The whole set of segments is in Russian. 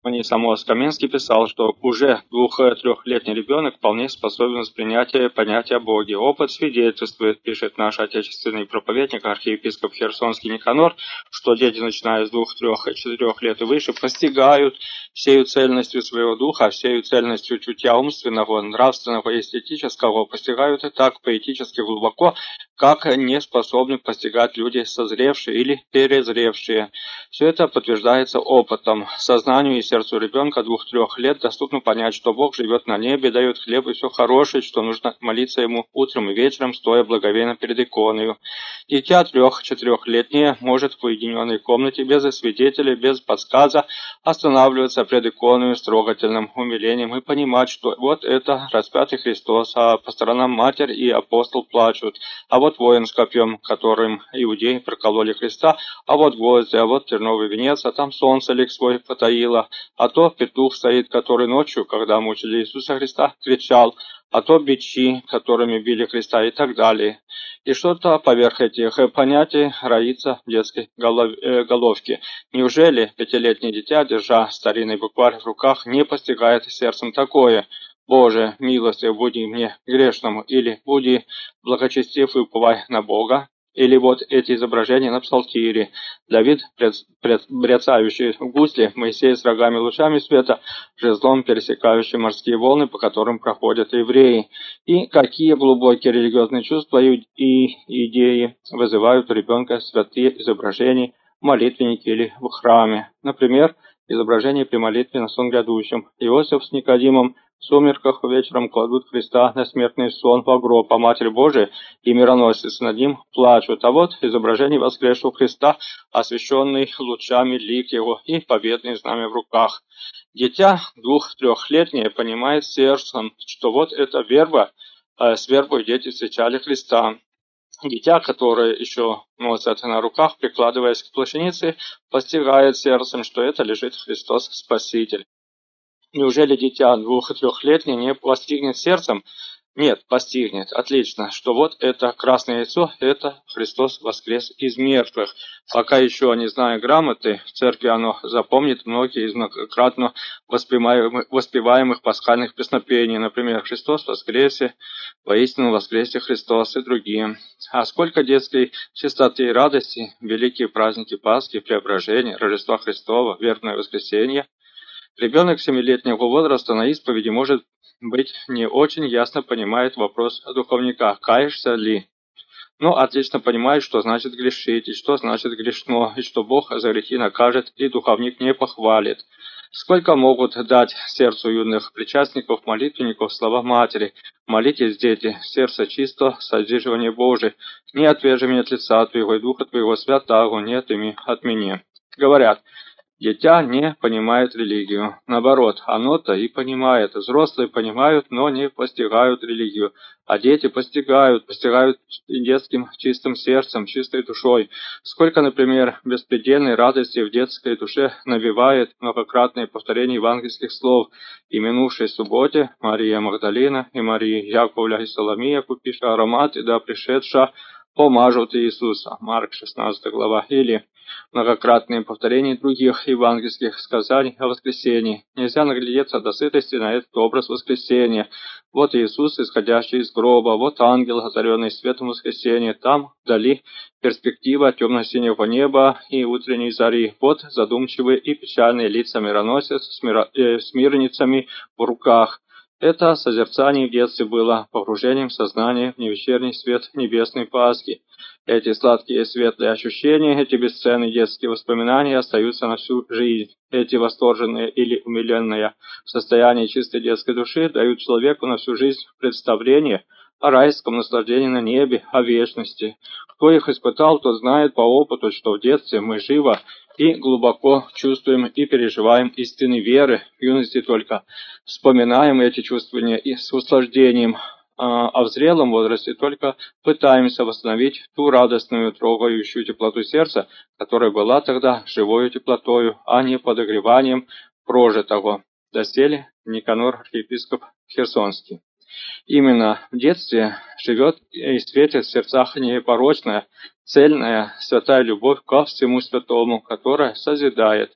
Самос Каменский писал, что уже 2-3-летний ребенок вполне способен воспринять понятие о Боге. Опыт свидетельствует, пишет наш отечественный проповедник, архиепископ Херсонский Никанор, что дети, начиная с 2, 3, 4 лет и выше, постигают всею цельностью своего духа, всею цельностью чутья умственного, нравственного и эстетического, постигают и так поэтически глубоко, как не способны постигать люди созревшие или перезревшие. Все это подтверждается опытом. Сознанию и сердцу ребенка 2-3 лет доступно понять, что Бог живет на небе, дает хлеб и все хорошее, что нужно молиться Ему утром и вечером, стоя благовейно перед иконою. Дитя 3-4-летнее может в уединенной комнате без свидетелей, без подсказа останавливаться пред иконою с трогательным умилением и понимать, что вот это распятый Христос, а по сторонам Матерь и апостол плачут, а вот воин с копьем, которым иудеи прокололи Христа, а вот гвозди, а вот терновый венец, а там солнце лик свой потаило, а то петух стоит, который ночью, когда мучили Иисуса Христа, кричал, а то бичи, которыми били Христа и так далее. И что-то поверх этих понятий роится в детской головке. Неужели 5-летнее дитя, держа старинный букварь в руках, не постигает сердцем такое? Боже, милостив буди мне грешному, или буди благочестив и уповай на Бога. Или вот эти изображения на псалтире. Давид, бряцающий в гусле, Моисей с рогами лучами света, жезлом пересекающий морские волны, по которым проходят евреи. И какие глубокие религиозные чувства и идеи вызывают у ребенка святые изображения в молитвеннике или в храме. Например, изображение при молитве на сон грядущем. Иосиф с Никодимом в сумерках вечером кладут Христа на смертный сон в гроб, а Матерь Божия и мироносец над ним плачут. А вот изображение воскресшего Христа, освещенный лучами лик его и победное знамя в руках. Дитя 2-3-летнее понимает сердцем, что вот это верба, с вербой дети встречали Христа. Дитя, которое еще носит на руках, прикладываясь к плащанице, постигает сердцем, что это лежит Христос Спаситель. Неужели дитя 2-3-летнее не постигнет сердцем? Нет, постигнет. Отлично, что вот это красное яйцо, это Христос воскрес из мертвых. Пока еще не зная грамоты, в церкви оно запомнит многие из многократно воспеваемых пасхальных песнопений. Например, «Христос воскресе», «Воистину воскресе Христос» и другие. А сколько детской чистоты и радости, великие праздники Пасхи, Преображения, Рождества Христова, Вербное воскресенье. Ребенок 7-летнего возраста на исповеди, может быть, не очень ясно понимает вопрос духовника «каешься ли?», но отлично понимает, что значит грешить, и что значит грешно, и что Бог за грехи накажет, и духовник не похвалит. Сколько могут дать сердцу юных причастников, молитвенников слова Матери: «Молитесь, дети, сердце чисто, содержание Божие, не отвержи меня от лица Твоего и Духа Твоего святаго, не отыми от меня». Говорят, дитя не понимает религию. Наоборот, оно-то и понимает. Взрослые понимают, но не постигают религию. А дети постигают детским чистым сердцем, чистой душой. Сколько, например, беспредельной радости в детской душе навевает многократное повторение евангельских слов. «И минувшей субботе Мария Магдалина и Мария Яковля и Соломия, купивши аромат, и да пришедша, помажут Иисуса». Марк 16 глава. Или многократные повторения других евангельских сказаний о воскресении. Нельзя наглядеться до сытости на этот образ воскресения. Вот Иисус, исходящий из гроба, вот ангел, озаренный светом воскресения, там, вдали, перспектива темно-синего неба и утренней зари, вот задумчивые и печальные лица мироносец с мирницами в руках. Это созерцание в детстве было погружением сознания в невечерний свет небесной Пасхи. Эти сладкие и светлые ощущения, эти бесценные детские воспоминания остаются на всю жизнь. Эти восторженные или умиленные состояния чистой детской души дают человеку на всю жизнь представление о райском наслаждении на небе, о вечности. Кто их испытал, тот знает по опыту, что в детстве мы живо и глубоко чувствуем и переживаем истины веры, в юности только вспоминаем эти чувствования и с наслаждением, а в зрелом возрасте только пытаемся восстановить ту радостную, трогающую теплоту сердца, которая была тогда живою теплотою, а не подогреванием прожитого. Доселе Никанор, архиепископ Херсонский. Именно в детстве живет и светит в сердцах непорочная, цельная, святая любовь ко всему святому, которая созидает.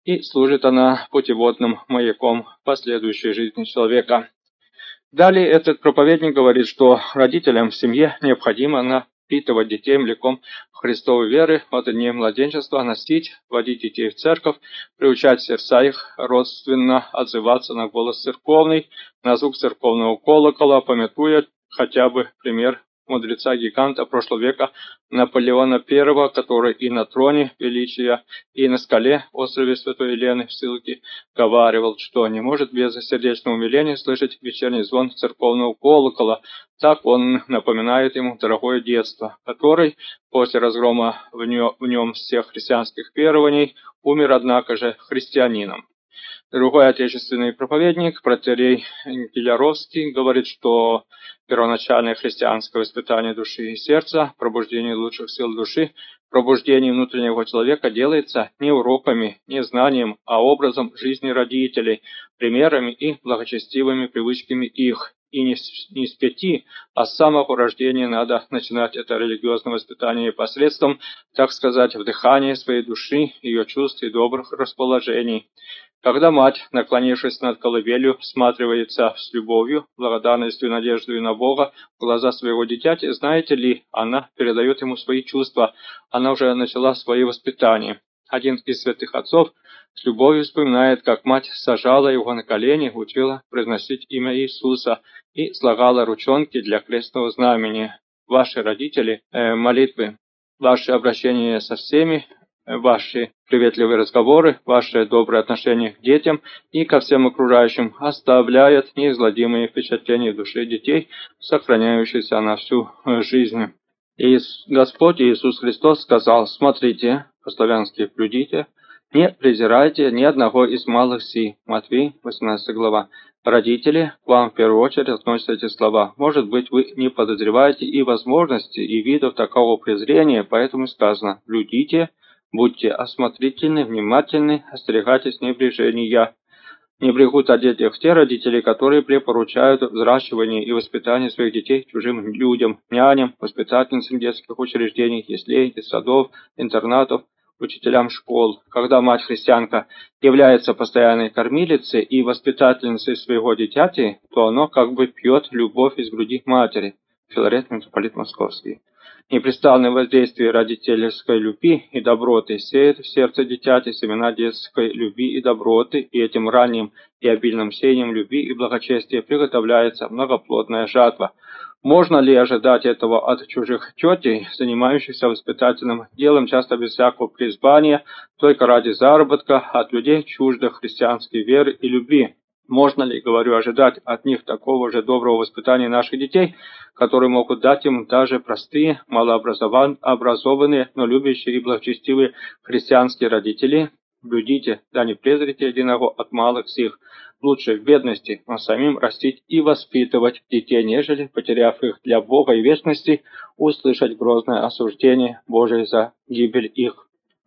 и служит она путеводным маяком последующей жизни человека. Далее этот проповедник говорит, что родителям в семье необходимо напитывать детей млеком Христовой веры от дней младенчества, носить, водить детей в церковь, приучать сердца их родственно отзываться на голос церковный, на звук церковного колокола, памятуя хотя бы пример мудреца-гиганта прошлого века Наполеона I, который и на троне величия, и на скале, острове Святой Елены в Ссылке, говаривал, что не может без сердечного умиления слышать вечерний звон церковного колокола. Так он напоминает ему дорогое детство, который после разгрома в нем всех христианских верований умер, однако же, христианином. Другой отечественный проповедник, протоиерей Гиляровский, говорит, что первоначальное христианское воспитание души и сердца, пробуждение лучших сил души, пробуждение внутреннего человека делается не уроками, не знанием, а образом жизни родителей, примерами и благочестивыми привычками их. И не с 5, а с самого рождения надо начинать это религиозное воспитание посредством, так сказать, вдыхания своей души, ее чувств и добрых расположений. Когда мать, наклонившись над колыбелью, всматривается с любовью, благодарностью и надеждой на Бога в глаза своего дитяти, знаете ли, она передает ему свои чувства, она уже начала свое воспитание. Один из святых отцов с любовью вспоминает, как мать сажала его на колени, учила произносить имя Иисуса и слагала ручонки для крестного знамени. Ваши родители, молитвы, ваши обращения со всеми, ваши приветливые разговоры, ваше доброе отношение к детям и ко всем окружающим оставляют неизгладимые впечатления в душе детей, сохраняющиеся на всю жизнь. И Господь Иисус Христос сказал: «Смотрите, по-славянски блюдите, не презирайте ни одного из малых сей». Матвей, 18 глава. Родители, к вам в первую очередь относятся эти слова. Может быть, вы не подозреваете и возможности, и видов такого презрения, поэтому сказано: «Блюдите, будьте осмотрительны, внимательны, остерегайтесь небрежения». Не брегут о детях те родители, которые препоручают взращивание и воспитание своих детей чужим людям, няням, воспитательницам детских учреждений, яслей, садов, интернатов, учителям школ. Когда мать-христианка является постоянной кормилицей и воспитательницей своего дитяти, то оно как бы пьет любовь из груди матери. Филарет, митрополит Московский. Непрестанное воздействие родительской любви и доброты сеет в сердце дитяти семена детской любви и доброты, и этим ранним и обильным сеянием любви и благочестия приготовляется многоплодная жатва. Можно ли ожидать этого от чужих тетей, занимающихся воспитательным делом, часто без всякого призвания, только ради заработка, от людей чуждых христианской веры и любви? Можно ли, говорю, ожидать от них такого же доброго воспитания наших детей, которые могут дать им даже простые, малообразованные, но любящие и благочестивые христианские родители? Блюдите, да не презрите единого от малых сих. Лучше в бедности, но самим растить и воспитывать детей, нежели, потеряв их для Бога и вечности, услышать грозное осуждение Божие за гибель их.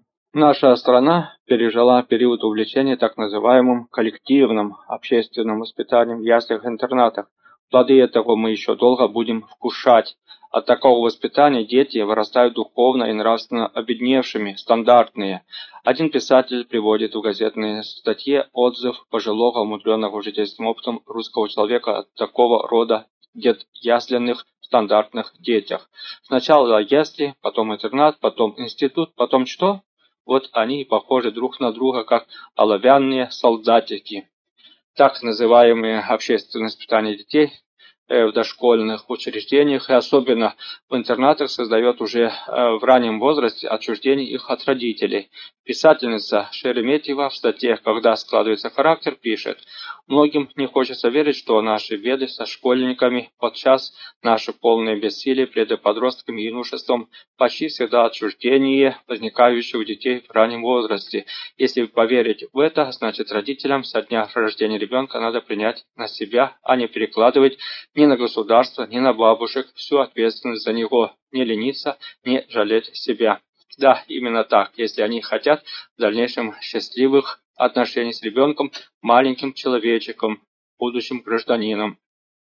Наша страна пережила период увлечения так называемым коллективным общественным воспитанием в яслях-интернатах. Плоды этого мы еще долго будем вкушать. От такого воспитания дети вырастают духовно и нравственно обедневшими, стандартные. Один писатель приводит в газетной статье отзыв пожилого, умудренного житейским опытом русского человека от такого рода ясленных стандартных детях. Сначала ясли, потом интернат, потом институт, потом что? Вот они похожи друг на друга, как оловянные солдатики. Так называемые общественное воспитание детей в дошкольных учреждениях и особенно в интернатах создает уже в раннем возрасте отчуждение их от родителей. Писательница Шереметьева в статье «Когда складывается характер» пишет: «Многим не хочется верить, что наши беды со школьниками, подчас наше полное бессилие пред подростками и юношеством, почти всегда отчуждение, возникающее у детей в раннем возрасте. Если поверить в это, значит родителям со дня рождения ребенка надо принять на себя, а не перекладывать ни на государство, ни на бабушек всю ответственность за него, не лениться, не жалеть себя». Да, именно так, если они хотят в дальнейшем счастливых отношений с ребенком, маленьким человечком, будущим гражданином.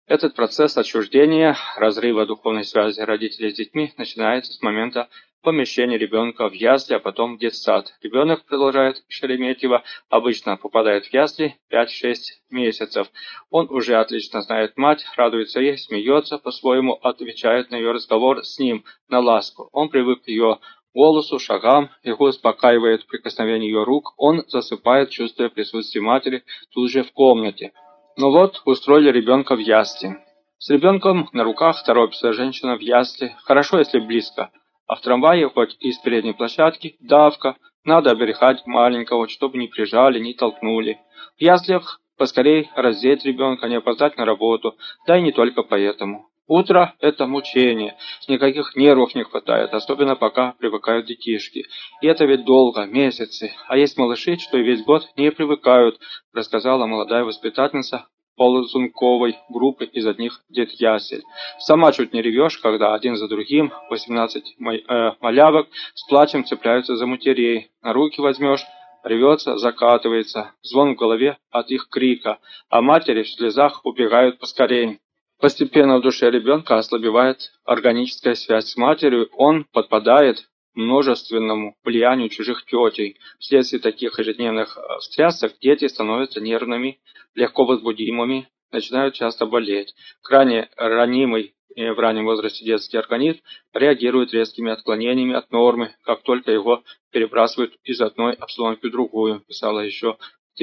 Этот процесс отчуждения, разрыва духовной связи родителей с детьми начинается с момента помещения ребенка в ясли, а потом в детсад. Ребенок, продолжает Шереметьева, обычно попадает в ясли 5-6 месяцев. Он уже отлично знает мать, радуется ей, смеется, по-своему отвечает на ее разговор с ним, на ласку. Он привык к ее голосу, шагам, его успокаивает прикосновение ее рук, он засыпает, чувствуя присутствие матери тут же в комнате. Ну вот, устроили ребенка в ясли. С ребенком на руках торопится женщина в ясли, хорошо, если близко. А в трамвае, хоть и с передней площадки, давка, надо оберегать маленького, чтобы не прижали, не толкнули. В яслях поскорей раздеть ребенка, не опоздать на работу, да и не только поэтому. Утро – это мучение, никаких нервов не хватает, особенно пока привыкают детишки. И это ведь долго, месяцы, а есть малыши, что и весь год не привыкают, рассказала молодая воспитательница полузунковой группы из одних детясель. Сама чуть не ревешь, когда один за другим 18 малявок с плачем цепляются за матерей. На руки возьмешь, рвется, закатывается, звон в голове от их крика, а матери в слезах убегают поскорей. Постепенно в душе ребенка ослабевает органическая связь с матерью, он подпадает к множественному влиянию чужих тетей. Вследствие таких ежедневных встрясок дети становятся нервными, легко возбудимыми, начинают часто болеть. Крайне ранимый в раннем возрасте детский организм реагирует резкими отклонениями от нормы, как только его перебрасывают из одной обстановки в другую, писала еще в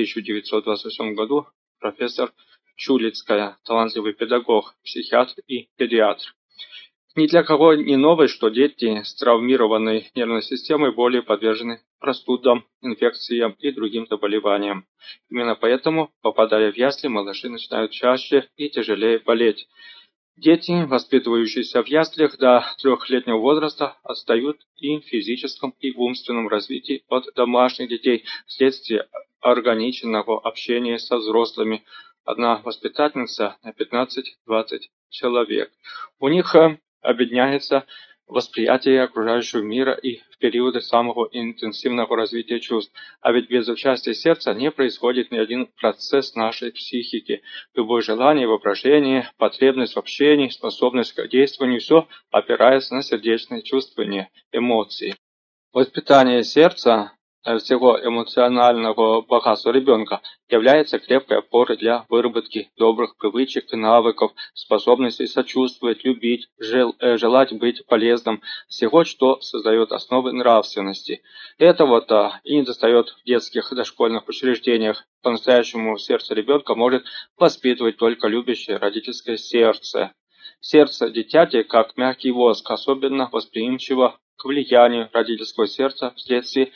1928 году профессор Чулицкая, талантливый педагог, психиатр и педиатр. Ни для кого не новость, что дети с травмированной нервной системой более подвержены простудам, инфекциям и другим заболеваниям. Именно поэтому, попадая в ясли, малыши начинают чаще и тяжелее болеть. Дети, воспитывающиеся в яслях до 3-летнего возраста, отстают и в физическом, и в умственном развитии от домашних детей вследствие ограниченного общения со взрослыми. Одна воспитательница на 15-20 человек. У них обедняется восприятие окружающего мира и в периоды самого интенсивного развития чувств. А ведь без участия сердца не происходит ни один процесс нашей психики. Любое желание, воображение, потребность в общении, способность к действованию – все опирается на сердечные чувствования, эмоции. Воспитание сердца, всего эмоционального богатства ребенка, является крепкой опорой для выработки добрых привычек и навыков, способности сочувствовать, любить, желать быть полезным, всего, что создает основы нравственности. Этого-то и недостает в детских дошкольных учреждениях. По-настоящему сердце ребенка может воспитывать только любящее родительское сердце. Сердце дитяти, как мягкий воск, особенно восприимчиво к влиянию родительского сердца вследствие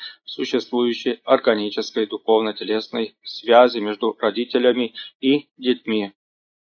существующей органической духовно-телесной связи между родителями и детьми.